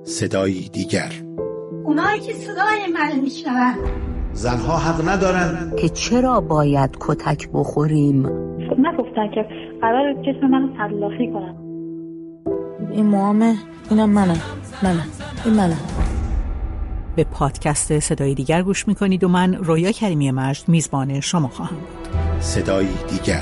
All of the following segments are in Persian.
صدایی دیگر. اونایی که صدای من میشنون زنها حق ندارن که چرا باید کتک بخوریم. نگفتن که قرار جسم منو تلافی کنن. این موامه، اینم منم. این منم. به پادکست صدای دیگر گوش میکنید و من رویا کریمی مجد میزبان شما خواهم بود. صدایی دیگر.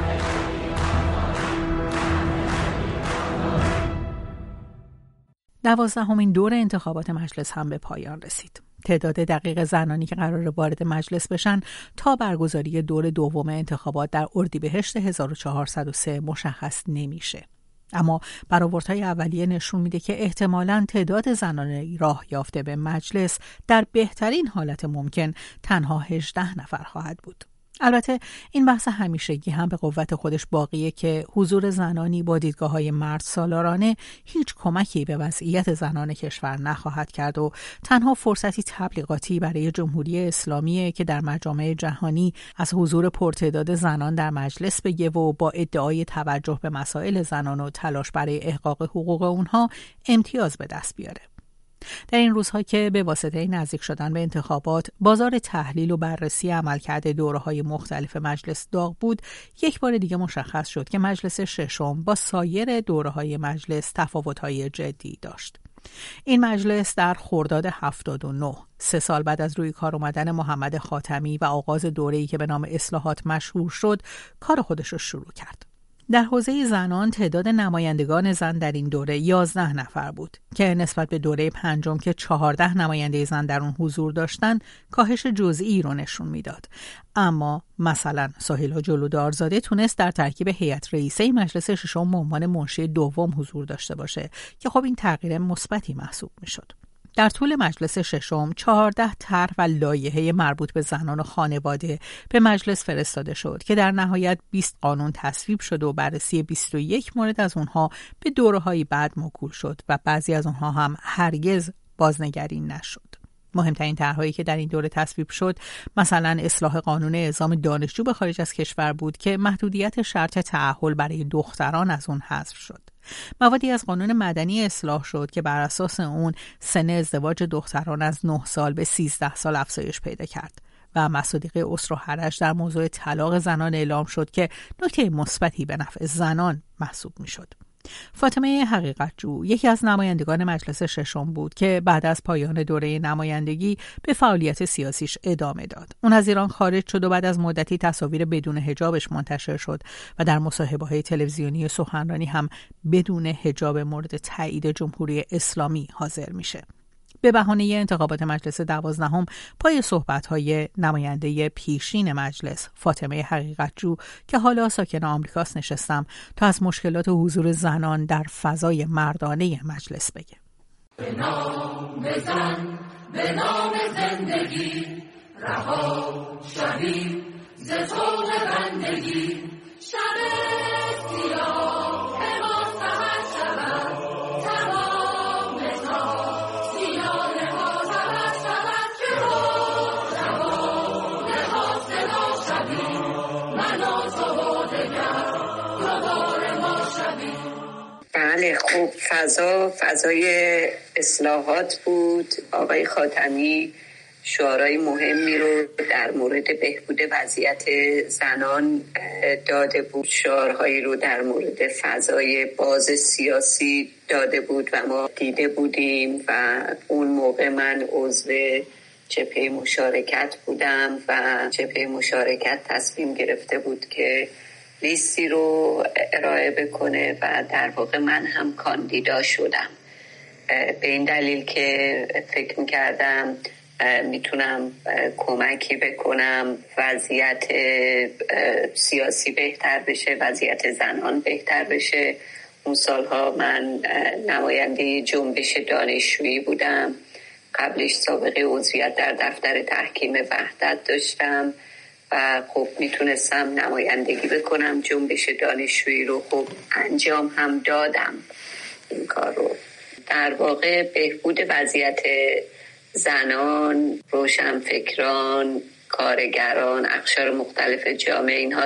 دوازدهمین دور انتخابات مجلس هم به پایان رسید. تعداد دقیق زنانی که قرار وارد مجلس بشن تا برگزاری دور دوم انتخابات در اردیبهشت 1403 مشخص نمیشه. اما برآوردهای اولیه نشون میده که احتمالاً تعداد زنان راه یافته به مجلس در بهترین حالت ممکن تنها 18 نفر خواهد بود. البته این بحث همیشگی هم به قوت خودش باقیه که حضور زنانی با دیدگاه‌های مرد سالارانه هیچ کمکی به وضعیت زنان کشور نخواهد کرد و تنها فرصتی تبلیغاتی برای جمهوری اسلامیه که در مجامع جهانی از حضور پرتعداد زنان در مجلس بگه و با ادعای توجه به مسائل زنان و تلاش برای احقاق حقوق اونها امتیاز به دست بیاره. در این روزها که به واسطه نزدیک شدن به انتخابات بازار تحلیل و بررسی عملکرد دوره‌های مختلف مجلس داغ بود، یک بار دیگه مشخص شد که مجلس ششم با سایر دوره‌های مجلس تفاوت‌های جدی داشت. این مجلس در خرداد 79، 3 سال بعد از روی کار آمدن محمد خاتمی و آغاز دوره‌ای که به نام اصلاحات مشهور شد، کار خودش رو شروع کرد. در حوزه زنان تعداد نمایندگان زن در این دوره 11 نفر بود که نسبت به دوره پنجم که 14 نماینده زن در اون حضور داشتن کاهش جزئی رو نشون میداد. اما مثلا سهیلا جلودارزاده تونست در ترکیب هیئت رئیسه مجلس ششم به عنوان منشی دوم حضور داشته باشه که خب این تغییر مثبتی محسوب میشد. در طول مجلس ششم 14 طرح و لایحه مربوط به زنان و خانواده به مجلس فرستاده شد که در نهایت 20 قانون تصویب شد و بررسی 21 مورد از اونها به دوره‌های بعد موکول شد و بعضی از اونها هم هرگز بازنگری نشد. مهمترین طرح‌هایی که در این دوره تصویب شد مثلا اصلاح قانون اعزام دانشجو به خارج از کشور بود که محدودیت شرط تأهل برای دختران از اون حذف شد. موادی از قانون مدنی اصلاح شد که بر اساس اون سن ازدواج دختران از 9 سال به 13 سال افزایش پیدا کرد و مصادیق اسر و حرج در موضوع طلاق زنان اعلام شد که نکته مثبتی به نفع زنان محسوب می‌شد. فاطمه حقیقتجو یکی از نمایندگان مجلس ششم بود که بعد از پایان دوره نمایندگی به فعالیت سیاسیش ادامه داد. اون از ایران خارج شد و بعد از مدتی تصاویر بدون حجابش منتشر شد و در مصاحبه‌های تلویزیونی سخنرانی هم بدون حجاب مورد تایید جمهوری اسلامی حاضر میشه. به بهانه انتخابات مجلس 12 پای صحبت‌های نماینده پیشین مجلس فاطمه حقیقتجو که حالا ساکن آمریکاست نشستم تا از مشکلات حضور زنان در فضای مردانه مجلس بگه. به نام زن، به نام زندگی، رها شویم ز طوق بندگی، شب سیاه ما سحر شود، تمام سیاه ما سحر شود، که روان ها صدا شویم، من و تو و دگر دوباره ما شویم. بله خوب، فضای اصلاحات بود. آقای خاتمی شعارهای مهمی رو در مورد بهبود وضعیت زنان داده بود، شعارهایی رو در مورد فضای باز سیاسی داده بود و ما دیده بودیم و اون موقع من عضو جبهه مشارکت بودم و جبهه مشارکت تصمیم گرفته بود که لیستی رو ارائه بکنه و در واقع من هم کاندیدا شدم، به این دلیل که فکر می‌کردم میتونم کمکی بکنم وضعیت سیاسی بهتر بشه، وضعیت زنان بهتر بشه. اون سالها من نماینده جنبش دانشجویی بودم، قبلش سابقه عضویت در دفتر تحکیم وحدت داشتم و خب میتونستم نمایندگی بکنم جنبش دانشجویی رو. خب انجام هم دادم این کار رو. در واقع بهبود وضعیت زنان، روشنفکران، کارگران، اقشار مختلف جامعه، اینها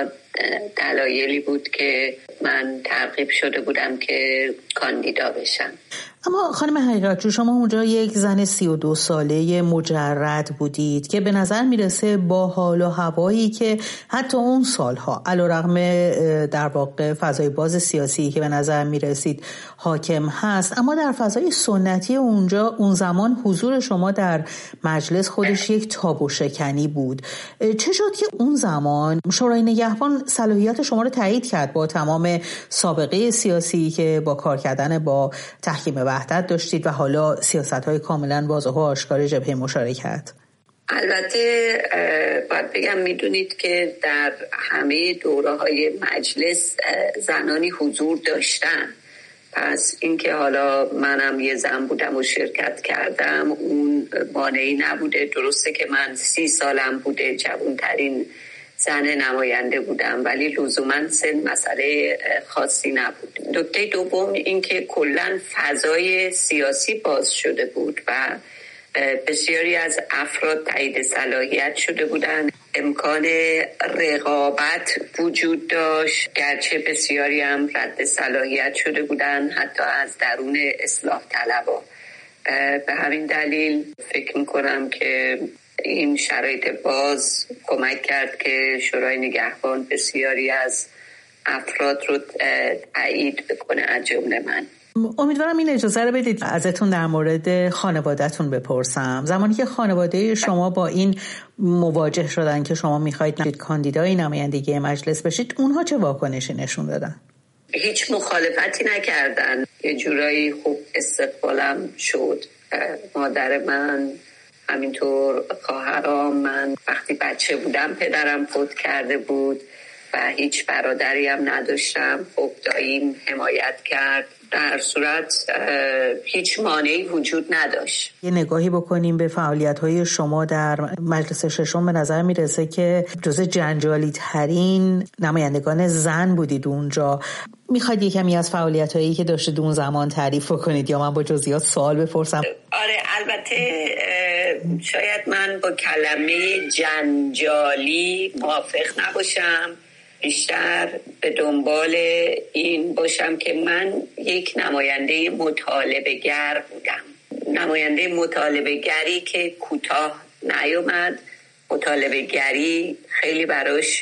دلایلی بود که من ترغیب شده بودم که کاندیدا بشم. اما خانم حقیقتجو، شما اونجا یک زن 32 ساله مجرد بودید که به نظر میرسه با حال و هوایی که حتی اون سالها علیرغم در واقع فضای باز سیاسی که به نظر میرسید حاکم هست، اما در فضای سنتی اونجا اون زمان حضور شما در مجلس خودش یک تابو شکنی بود. چه شد که اون زمان شورای نگهبان صلاحیت شما رو تایید کرد با تمام سابقه سیاسی که با کار کردن با تحکیم وحدت داشتید و حالا سیاست‌های کاملا واضح و آشکار جبهه مشارکت؟ البته باید بگم میدونید که در همه دوره‌های مجلس زنانی حضور داشتن، پس اینکه حالا منم یه زن بودم و شرکت کردم اون مانعی نبوده. درسته که من 30 سالم بوده، جوانترین زن نماینده بودم، ولی لزوما سن مسئله خاصی نبود. نکته دوم این که کلا فضای سیاسی باز شده بود و بسیاری از افراد تایید صلاحیت شده بودند. امکان رقابت وجود داشت، گرچه بسیاری هم رد صلاحیت شده بودند، حتی از درون اصلاح طلبا. به همین دلیل فکر میکنم که این شرایط باز کمک کرد که شورای نگهبان بسیاری از افراد رو تایید بکنه، از جمله من. امیدوارم این اجازه رو بدید ازتون در مورد خانواده‌تون بپرسم. زمانی که خانواده شما با این مواجه شدن که شما میخواید کاندیدای نمایندگی مجلس بشید، اونها چه واکنشی نشون دادن؟ هیچ مخالفتی نکردن، یه جورایی خوب استقبالم شد. مادر من، همینطور خواهرام. من وقتی بچه بودم پدرم فوت کرده بود و هیچ برادری هم نداشتم. خب داییم حمایت کرد. در صورت هیچ مانعی وجود نداشت. یه نگاهی بکنیم به فعالیت‌های شما در مجلس ششم، به نظر میرسه که جزء جنجالی ترین نمایندگان زن بودید اونجا. میخواید یکمی از فعالیت‌هایی که داشتید اون زمان تعریف کنید یا من با جزئیات سوال بپرسم؟ آره، البته شاید من با کلمه جنجالی موافق نباشم، بیشتر به دنبال این باشم که من یک نماینده مطالبه‌گر بودم. نماینده مطالبه‌گری که کوتاه نیامد. مطالبه‌گری خیلی براش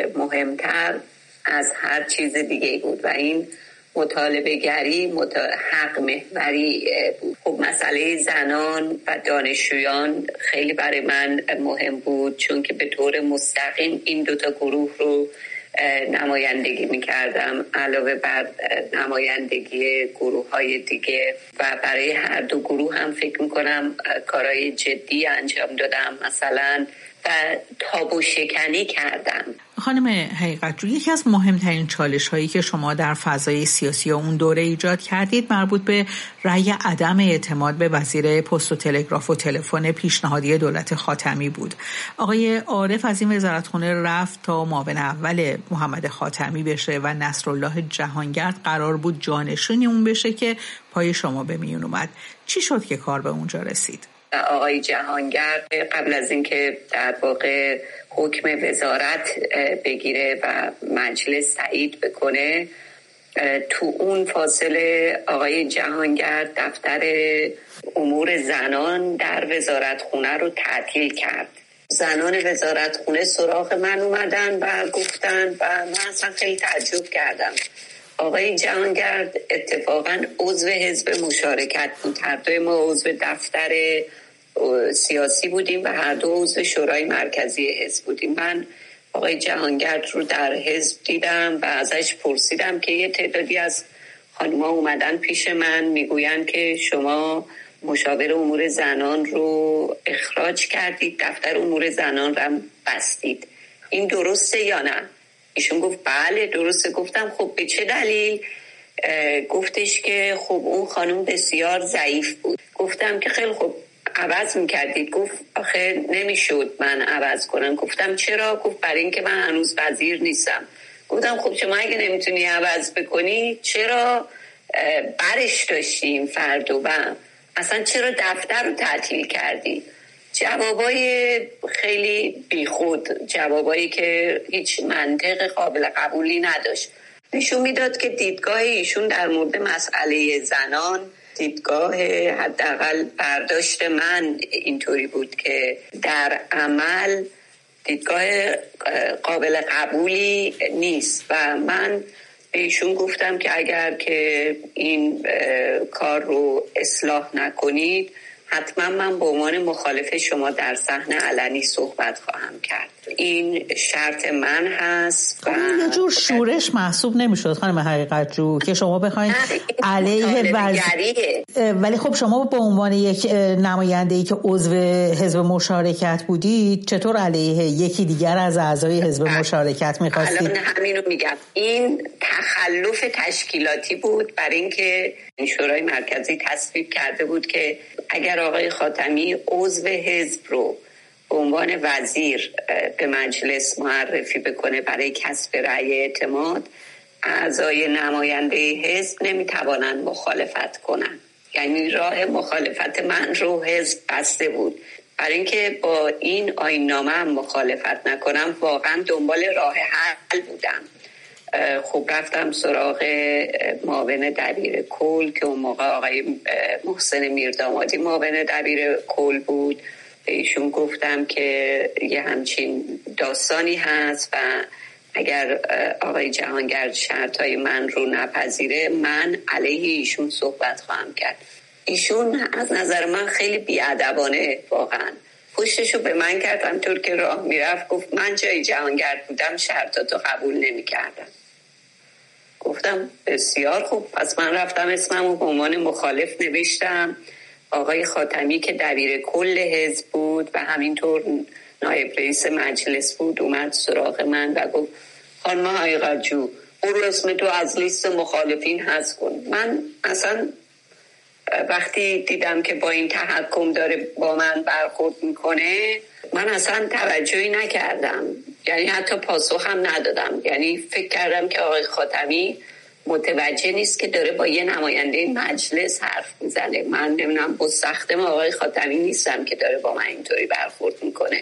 مهمتر از هر چیز دیگه بود و این مطالبه‌گری حق محوری بود. خب مسئله زنان و دانشجویان خیلی برای من مهم بود، چون که به طور مستقیم این دوتا گروه رو نمایندگی میکردم علاوه بر نمایندگی گروه های دیگه و برای هر دو گروه هم فکر میکنم کارهای جدی انجام دادم، مثلا و تابو شکنی کردم. خانم حقیقتجو، یکی از مهمترین چالش هایی که شما در فضای سیاسی اون دوره ایجاد کردید مربوط به رأی عدم اعتماد به وزیر پست و تلگراف و تلفن پیشنهادی دولت خاتمی بود. آقای عارف از این وزارتخونه رفت تا معاون اول محمد خاتمی بشه و نصرالله جهانگرد قرار بود جانشین اون بشه که پای شما به میون اومد. چی شد که کار به اونجا رسید؟ آقای جهانگرد قبل از اینکه در واقع حکم وزارت بگیره و مجلس تایید بکنه، تو اون فاصله آقای جهانگرد دفتر امور زنان در وزارتخونه رو تعطیل کرد. زنان وزارتخونه سراغ من اومدن و گفتن و من اصلا خیلی تعجب کردم. آقای جهانگرد اتفاقا عضو حزب مشارکت بود. هر دوی ما عضو دفتر سیاسی بودیم و هر دو عضو شورای مرکزی حزب بودیم. من آقای جهانگرد رو در حزب دیدم و ازش پرسیدم که یه تعدادی از خانم‌ها اومدن پیش من میگوین که شما مشاور امور زنان رو اخراج کردید، دفتر امور زنان رو بستید. این درسته یا نه؟ ایشون گفت بله درسته. گفتم خب به چه دلیل؟ گفتش که خب اون خانم بسیار ضعیف بود. گفتم که خیلی خب عوض میکردید. گفت آخه نمیشد من عوض کنم. گفتم چرا؟ گفت برای اینکه من هنوز وزیر نیستم. گفتم خب شما اگه نمیتونی عوض بکنی چرا برش داشتیم فردو و اصلا چرا دفتر رو تعطیل کردی؟ جوابای خیلی بیخود، جوابایی که هیچ منطق قابل قبولی نداشت. نشون میداد که دیدگاه ایشون در مورد مسئله زنان دیدگاه حداقل برداشت من اینطوری بود که در عمل دیدگاه قابل قبولی نیست و من به ایشون گفتم که اگر که این کار رو اصلاح نکنید حتما من به عنوان مخالف شما در صحنه علنی صحبت خواهم کرد. این شرط من هست. و یه جور شورش محسوب نمیشد خانم حقیقت جو که شما بخواید علیه ولی خب شما به عنوان یک نماینده‌ای که عضو حزب مشارکت بودید چطور علیه یکی دیگر از اعضای حزب مشارکت می‌خواستید؟ الان همینو میگم. این تخلف تشکیلاتی بود برای اینکه شورای مرکزی تصویب کرده بود که اگر آقای خاتمی عضو حزب رو به عنوان وزیر به مجلس معرفی بکنه برای کسب رأی اعتماد، اعضای نماینده حزب نمیتوانند مخالفت کنند. یعنی راه مخالفت من رو حزب بسته بود. برای اینکه با این آیین‌نامه هم مخالفت نکنم واقعا دنبال راه حل بودم. خب رفتم سراغ معاون دبیر کل که اون موقع آقای محسن میردامادی معاون دبیر کل بود. به ایشون گفتم که یه همچین داستانی هست و اگر آقای جهانگرد شرطای من رو نپذیره من علیه ایشون صحبت خواهم کرد. ایشون از نظر من خیلی بی‌ادبانه واقعا پشتشو به من کرد، همطور که راه میرفت گفت من جای جهانگرد بودم شرطاتو قبول نمی کردم. گفتم بسیار خوب، پس من رفتم اسممو به عنوان مخالف نوشتم. آقای خاتمی که دبیر کل حزب بود و همینطور نایب رئیس مجلس بود اومد سراغ من و گفت خانم حقیقت جو برو اسم تو از لیست مخالفین حذف کن. من اصلا وقتی دیدم که با این تحکم داره با من برخورد میکنه من اصلا توجهی نکردم، یعنی حتی پاسخم ندادم. یعنی فکر کردم که آقای خاتمی متوجه نیست که داره با یه نماینده مجلس حرف میزنه. من نمیدونم مستخدم آقای خاتمی نیستم که داره با من اینطوری برخورد میکنه.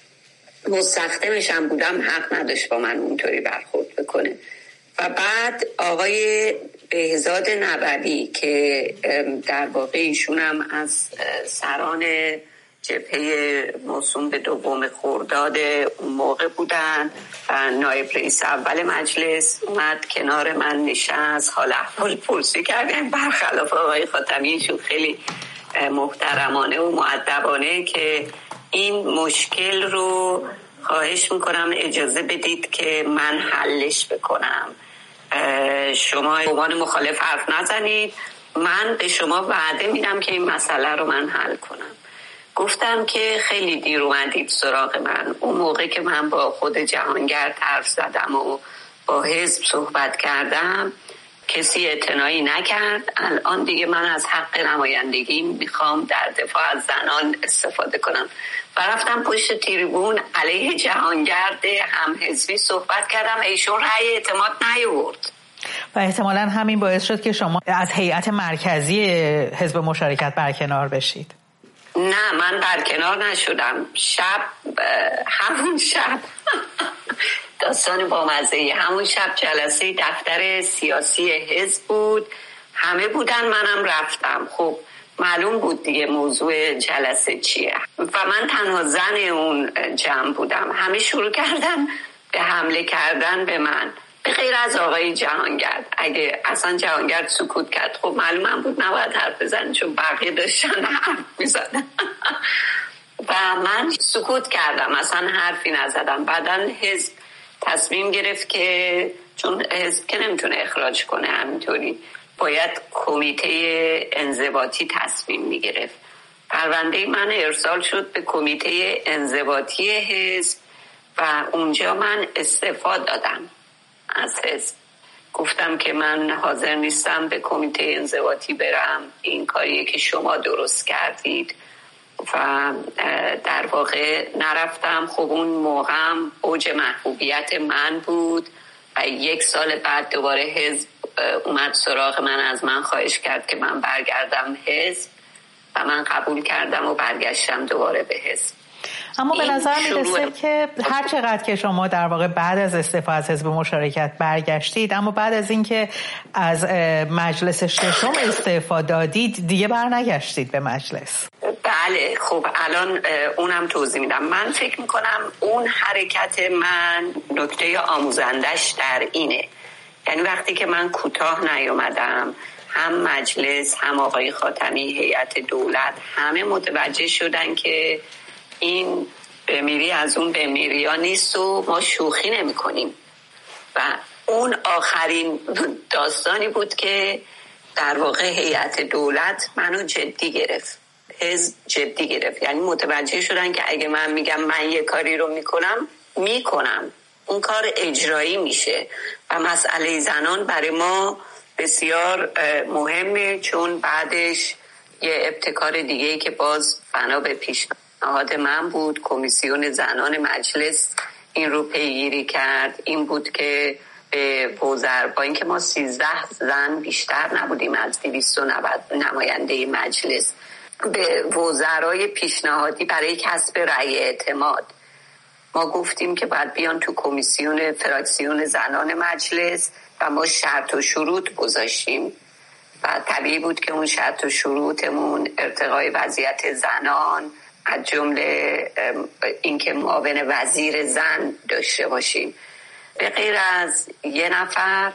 مستخدمش هم بودم حق نداشت با من اونطوری برخورد بکنه. و بعد آقای بهزاد نبوی که در واقع ایشون هم از سران جبهه موسوم به 2 خرداد اون موقع بودن و نایب رئیس اول مجلس اومد کنار من نشست، حال احوال پرسی کردن. برخلاف آقای خاتمی ایشون خیلی محترمانه و مؤدبانه که این مشکل رو خواهش میکنم اجازه بدید که من حلش بکنم، شما به عنوان مخالف حرف نزنید، من به شما وعده میدم که این مسئله رو من حل کنم. گفتم که خیلی دیر اومدید سراغ من. اون موقع که من با خود جهانگرد حرف زدم و با حزب صحبت کردم کسی اعتنایی نکرد. الان دیگه من از حق نمایندگی میخوام در دفاع از زنان استفاده کنم و رفتم پشت تریبون علیه جهانگرد هم حزبی صحبت کردم. ایشون رأی اعتماد نیاورد و احتمالاً همین باعث شد که شما از هیئت مرکزی حزب مشارکت برکنار بشید. نه، من برکنار نشدم. همون شب داستان بامزه، همون شب جلسه دفتر سیاسی حزب بود، همه بودن، منم رفتم. خب معلوم بود دیگه موضوع جلسه چیه و من تنها زن اون جمع بودم. همه شروع کردن به حمله کردن به من به غیر از آقای جهانگرد. اگه اصلا جهانگرد سکوت کرد خب معلوم بود نباید حرف بزنن چون بقیه داشتن حرف میزدن و من سکوت کردم، اصلا حرفی نزدم. بعدن حزب تصمیم گرفت که چون حزب که نمیتونه اخراج کنه همینطوری، باید کمیته انضباطی تصمیم میگرفت. پرونده من ارسال شد به کمیته انضباطی حزب و اونجا من استعفا دادم از حزب. گفتم که من حاضر نیستم به کمیته انضباطی برم، این کاریه که شما درست کردید و در واقع نرفتم. خب اون موقعم اوج محبوبیت من بود و 1 سال بعد دوباره حزب اومد سراغ من، از من خواهش کرد که من برگردم حزب و من قبول کردم و برگشتم دوباره به حزب. اما به نظر میرسه که هر چقدر که شما در واقع بعد از استعفا از حزب مشارکت برگشتید، اما بعد از اینکه از مجلس ششم استعفا دادید دیگه برنگشتید به مجلس. بله، خب الان اونم توضیح میدم. من فکر میکنم اون حرکت من نکته آموزندش در اینه، یعنی وقتی که من کوتاه نیومدم، هم مجلس هم آقای خاتمی، هیئت دولت، همه متوجه شدن که این بمیری از اون بمیری ها نیست و ما شوخی نمی کنیم. و اون آخرین داستانی بود که در واقع هیئت دولت منو جدی گرفت، حزب جدی گرفت. یعنی متوجه شدن که اگه من میگم من یه کاری رو میکنم اون کار اجرایی میشه. و مسئله زنان برای ما بسیار مهمه، چون بعدش یه ابتکار دیگه‌ای که باز بنا به پیشنهاد من بود، کمیسیون زنان مجلس این رو پیگیری کرد، این بود که به وزرا، با اینکه ما 13 زن بیشتر نبودیم از 290 نماینده مجلس، به وزرای پیشنهادی برای کسب رأی اعتماد ما گفتیم که باید بیان تو کمیسیون فراکسیون زنان مجلس و ما شرط و شروط گذاشتیم و طبیعی بود که اون شرط و شروطمون ارتقای وضعیت زنان، از جمله اینکه معاون وزیر زن داشته باشیم. به غیر از یه نفر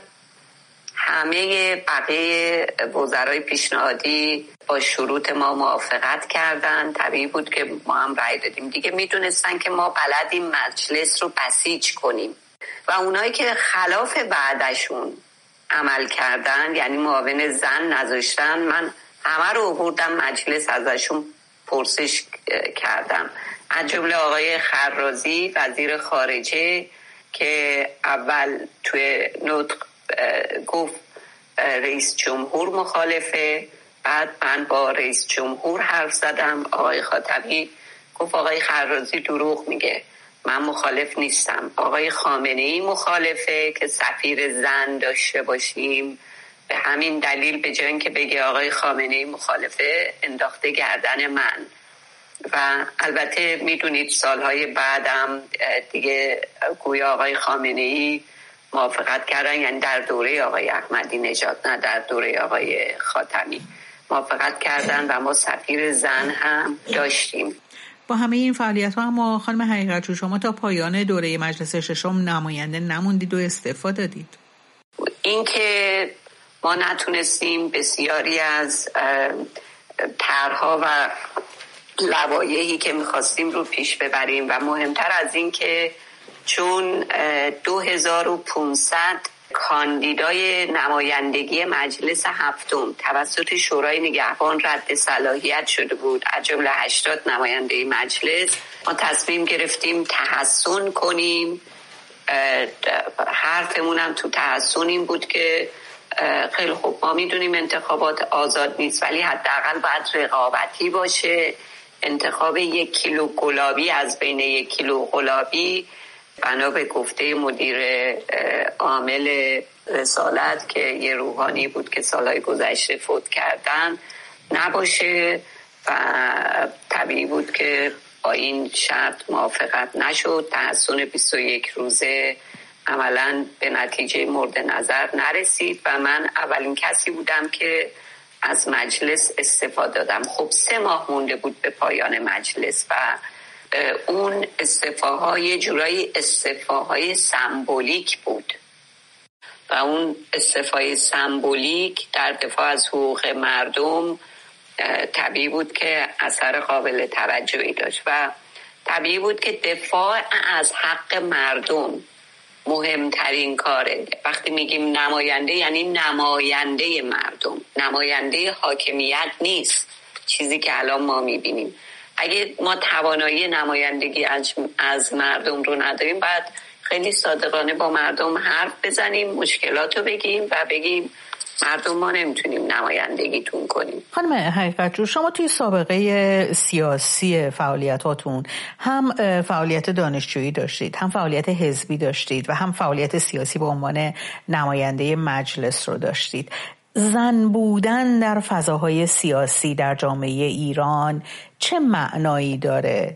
همه بقیه وزرای پیشنهادی با شروط ما موافقت کردن. طبیعی بود که ما هم رأی دادیم. دیگه میدونستن که ما بلدیم مجلس رو بسیج کنیم و اونایی که خلاف بعدشون عمل کردن، یعنی معاون زن نذاشتن، من همه رو آوردم مجلس ازشون پرسش کردم، از جمله آقای خرازی وزیر خارجه که اول توی نطق گفت رئیس جمهور مخالفه، بعد من با رئیس جمهور حرف زدم، آقای خاتمی گفت آقای خرازی دروغ میگه، من مخالف نیستم. آقای خامنه‌ای مخالفه که سفیر زن داشته باشیم، به همین دلیل به جای اینکه بگه آقای خامنه‌ای مخالفه انداخته گردن من. و البته میدونید سالهای بعدم دیگه گویا آقای خامنه‌ای موافقت کردن، یعنی در دوره آقای احمدی نژاد، نه در دوره آقای خاتمی، موافقت کردن و ما سفیر زن هم داشتیم. با همه این فعالیت ها اما خانم حقیقتجو شما تا پایان دوره مجلس ششم نماینده نموندید و استعفا دادید. این که ما نتونستیم بسیاری از طرح‌ها و لوایحی که می‌خواستیم رو پیش ببریم و مهمتر از این که چون 2500 کاندیدای نمایندگی مجلس هفتم توسط شورای نگهبان رد صلاحیت شده بود، از جمله 80 نماینده مجلس، ما تصمیم گرفتیم تحسن کنیم. حرفمون هم تو تحسن این بود که خیلی خوب، ما میدونیم انتخابات آزاد نیست، ولی حداقل باید رقابتی باشه. انتخاب 1 کیلو گلابی از بین 1 کیلو گلابی بنا به گفته مدیر عامل رسالت که یه روحانی بود که سالهای گذشته فوت کردن نباشه و طبیعی بود که با این شرط موافقت نشد. تحسن 21 روزه عملاً به نتیجه مورد نظر نرسید و من اولین کسی بودم که از مجلس استفاده دادم. خب 3 ماه مونده بود به پایان مجلس و اون استعفاها یه جورایی استعفاهای سمبولیک بود و اون استعفای سمبولیک در دفاع از حقوق مردم طبیعی بود که اثر قابل توجهی داشت و طبیعی بود که دفاع از حق مردم مهمترین کاره. وقتی میگیم نماینده یعنی نماینده مردم، نماینده حاکمیت نیست، چیزی که الان ما میبینیم. اگه ما توانایی نمایندگی از مردم رو نداریم، باید خیلی صادقانه با مردم حرف بزنیم، مشکلات رو بگیم و بگیم مردم ما نمیتونیم نمایندگیتون کنیم. خانم حقیقتجو شما توی سابقه سیاسی فعالیتاتون هم فعالیت دانشجویی داشتید، هم فعالیت حزبی داشتید و هم فعالیت سیاسی به عنوان نماینده مجلس رو داشتید. زن بودن در فضاهای سیاسی در جامعه ایران چه معنایی داره؟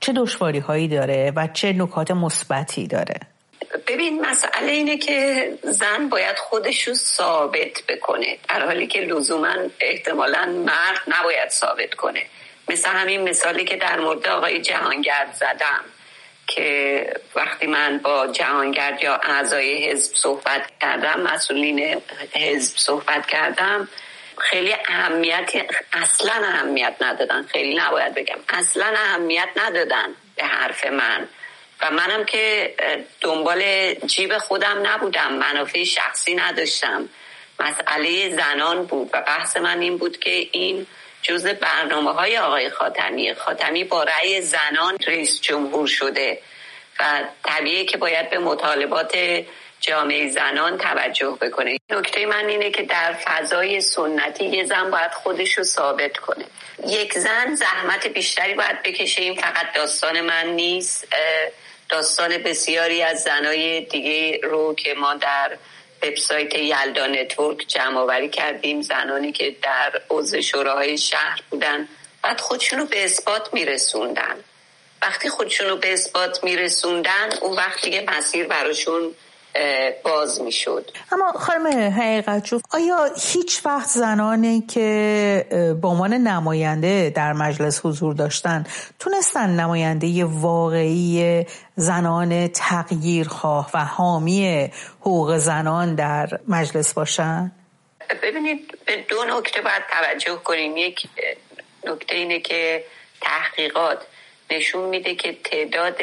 چه دشواری هایی داره و چه نکات مثبتی داره؟ ببین، مسئله اینه که زن باید خودشو ثابت بکنه، در حالی که لزوما احتمالاً مرد نباید ثابت کنه. مثل همین مثالی که در مورد آقای جهانگرد زدم که وقتی من با جهانگرد یا اعضای حزب صحبت کردم، مسئولین حزب صحبت کردم، خیلی اصلا اهمیت ندادن، خیلی نباید بگم اصلا اهمیت ندادن به حرف من و منم که دنبال جیب خودم نبودم، منافع شخصی نداشتم، مسئله زنان بود و بحث من این بود که این جزء برنامه‌های آقای خاتمی با رأی زنان رئیس جمهور شده و طبیعیه که باید به مطالبات جامعه زنان توجه بکنه. نکته من اینه که در فضای سنتی یه زن باید خودشو ثابت کنه. یک زن زحمت بیشتری باید بکشه. این فقط داستان من نیست، داستان بسیاری از زنای دیگه رو که ما در وبسایت یلدا نتورک جمع آوری کردیم، زنانی که در عضو شوراهای شهر بودن بعد خودشونو به اثبات میرسوندن. وقتی خودشونو به اثبات میرسوندن اون وقتی که مسیر براشون باز میشد. اما خانم حقیقت‌جو، آیا هیچ وقت زنانی که به عنوان نماینده در مجلس حضور داشتن تونستن نماینده واقعی زنان تغییرخواه و حامی حقوق زنان در مجلس باشن؟ ببینید، به دو نکته باید توجه کنیم. یک نکته اینه که تحقیقات نشون میده که تعداد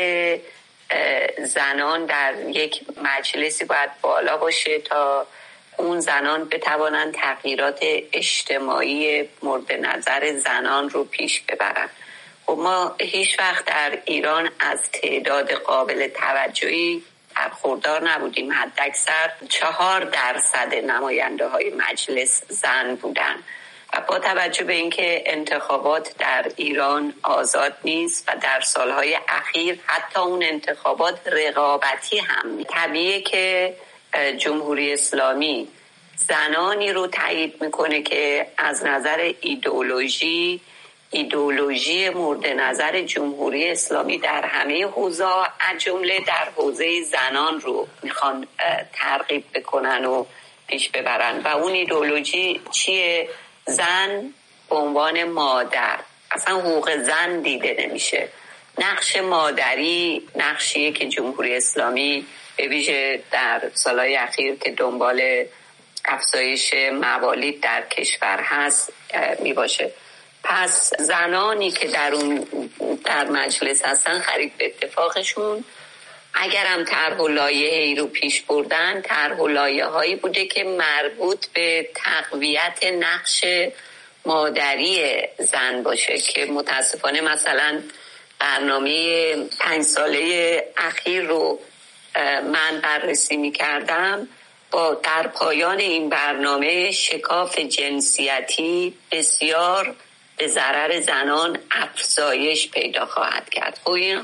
زنان در یک مجلسی باید بالا باشه تا اون زنان بتوانند تغییرات اجتماعی مورد نظر زنان رو پیش ببرن. خب ما هیچ وقت در ایران از تعداد قابل توجهی برخوردار نبودیم. حداکثر 4% نماینده های مجلس زن بودن و با توجه به اینکه انتخابات در ایران آزاد نیست و در سالهای اخیر حتی اون انتخابات رقابتی هم، طبیعیه که جمهوری اسلامی زنانی رو تایید میکنه که از نظر ایدئولوژی مورد نظر جمهوری اسلامی در همه حوزه از جمله در حوزه زنان رو میخوان ترغیب بکنن و پیش ببرن. و اون ایدئولوژی چیه؟ زن به عنوان مادر، اصلا حقوق زن دیده نمیشه. نقش مادری نقشیه که جمهوری اسلامی به ویژه در سالهای اخیر که دنبال افزایش موالید در کشور هست می باشه. پس زنانی که در مجلس هستن خرید به اتفاقشون، اگر هم طرح و لایحه‌ای رو پیش بردن، طرح و لایحه‌هایی بوده که مربوط به تقویت نقش مادری زن باشه که متاسفانه مثلا برنامه 5 ساله اخیر رو من بررسی می‌کردم، در پایان این برنامه شکاف جنسیتی بسیار به ضرر زنان افزایش پیدا خواهد کرد. و این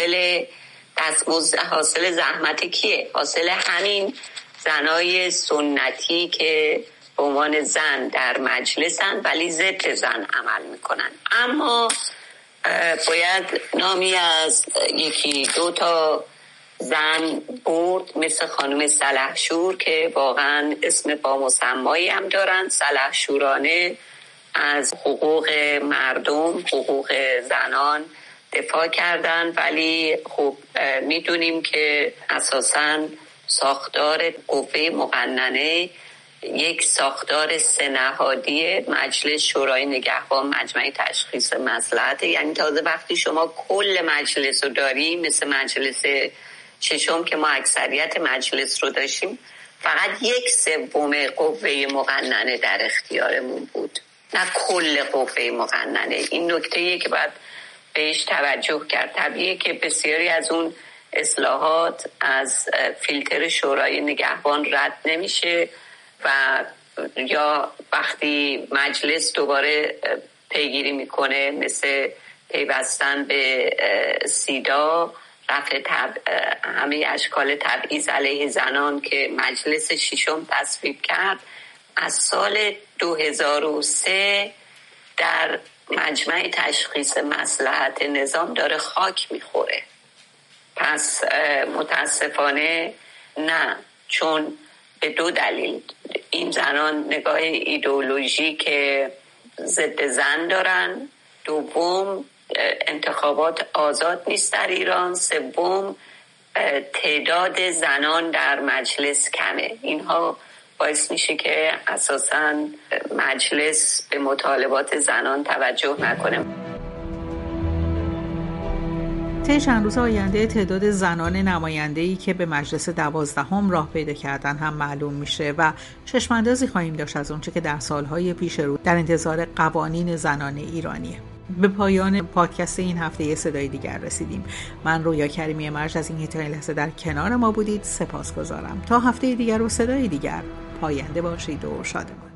حاصل زحمت کیه؟ حاصل همین زنای سنتی که به عنوان زن در مجلسن ولی ضد زن عمل میکنن. اما باید نامی از 1-2 زن برد، مثل خانم سلحشور که واقعا اسم با مسمایی هم دارن، سلحشورانه از حقوق مردم، حقوق زنان دفاع کردن. ولی خب میدونیم که اساساً ساختار قوه مقننه یک ساختار سه‌نهادی مجلس شورای نگهبان مجمع تشخیص مصلحت، یعنی تازه وقتی شما کل مجلس رو داری، مثل مجلس ششم که ما اکثریت مجلس رو داشتیم، فقط 1/3 قوه مقننه در اختیارمون بود، نه کل قوه مقننه. این نکته‌ایه که باید بهش توجه کرد. طبیعیه که بسیاری از اون اصلاحات از فیلتر شورای نگهبان رد نمیشه و یا وقتی مجلس دوباره پیگیری میکنه، مثل پیوستن به سیدا، رفع همه اشکال تبعیض علیه زنان که مجلس ششم تصویب کرد، از سال 2003 در مجمع تشخیص مصلحت نظام داره خاک میخوره. پس متاسفانه نه، چون به دو دلیل. این زنان نگاه ایدئولوژیک ضد زن دارن، دوم انتخابات آزاد نیست در ایران، سوم تعداد زنان در مجلس کمه. اینها باعث میشه که اساساً مجلس به مطالبات زنان توجه نکنه. طی چند روز آینده تعداد زنان نماینده‌ای که به مجلس 12 راه پیدا کردن هم معلوم میشه و چشم‌اندازی خواهیم داشت از اونچه که در سالهای پیش رو در انتظار قوانین زنان ایرانیه. به پایان پادکست این هفته صدای دیگر رسیدیم. من رویا کریمی مرج از این تا این لحظه در کنار ما بودید سپاسگزارم. تا هفته دیگر و صدای دیگر، پاینده باشید و شادمان.